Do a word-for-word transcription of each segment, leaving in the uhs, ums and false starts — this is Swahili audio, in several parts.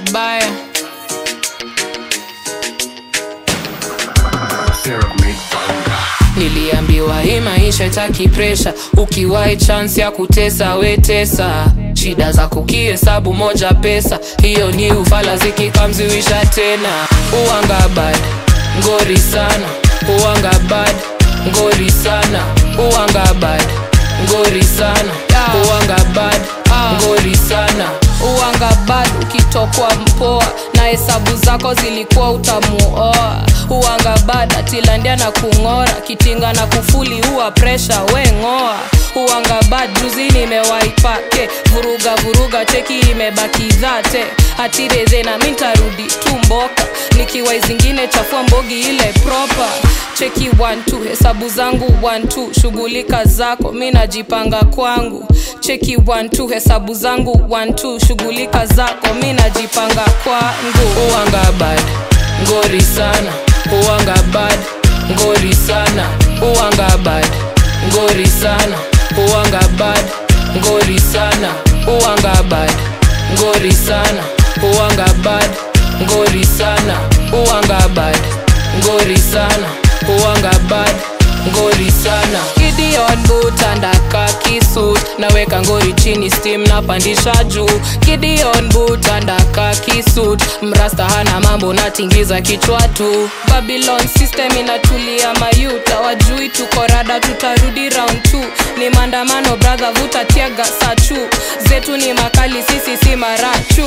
baya. Niliambiwa hii maisha itaki pressure, ukiwahi chance ya kutesa wetesa. Shida za kukihesabu moja pesa, hiyo ni ufala zikikamziwisha tena. Uwanga bad, ngori sana. Uwanga bad, ngori sana. Uwanga bad, ngori sana. Uwanga bad, ngori sana. Uwanga bad ukitokwa mpoa, na hesabu zako zilikuwa utamuoa. Uwanga bad atilandia na kungora, kitinga na kufuli huwa pressure we ngoa. Uwanga bad juzi nimewaipake, vuruga vuruga cheki imebaki dhate. Hatireze na mintarudi tumboka, nikiwa zingine chafua mbogi ile proper. Cheki one two, hesabu zangu one two, shughulika zako mina jipanga kwangu. Cheki one two, hesabu zangu one two, shughulika zako mina jipanga kwangu. Uwanga bad, ngori sana. Uwanga bad, ngori sana. Uwanga bad, ngori sana. Uwanga bad, ngori sana. Uwanga bad, ngori sana. Uwanga bad, ngori sana. Uwanga bad, ngori sana. Uwanga bad, ngori sana. Gideon boot andaka kisuit, naweka ngori chini steam na pandisha juu. Gideon boot andaka kisuit, mrasta hana mambo natingiza kichwa tu. Babylon system inatulia mayuta, wajui tuko rada tutarudi round two. Ni mandamano brother vuta tiaga sachu, zetu ni makali sisi si marachu.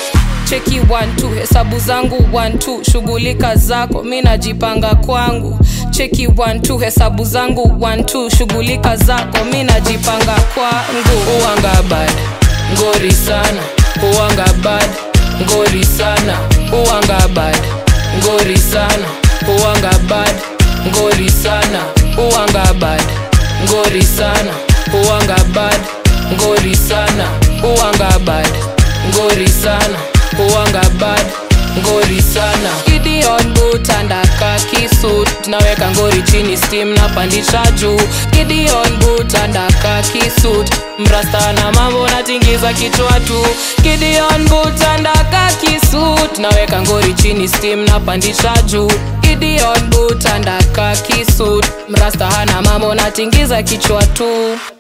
Cheki one two, hesabu zangu one two, shughulika zako mina jipanga kwangu. Cheki one two, hesabu zangu one two, shughulika zako mina jipanga kwangu. Uwanga bad, ngori sana. Uwanga bad, ngori sana. Uwanga bad, ngori sana. Uwanga bad, ngori sana. Uwanga bad, ngori sana. Uwanga bad, ngori sana. Uwanga bad, ngori sana. Uwanga bad, ngori sana. Gideon boot andaka kisuit, naweka ngori chini steam na pandisha juu. Gideon boot andaka kisuit, mrasta na mambo natingiza kichwa tu. Gideon boot andaka kisuit, naweka ngori chini steam na pandisha juu. Gideon boot andaka kisuit, mrasta hana mambo natingiza kichwa tu.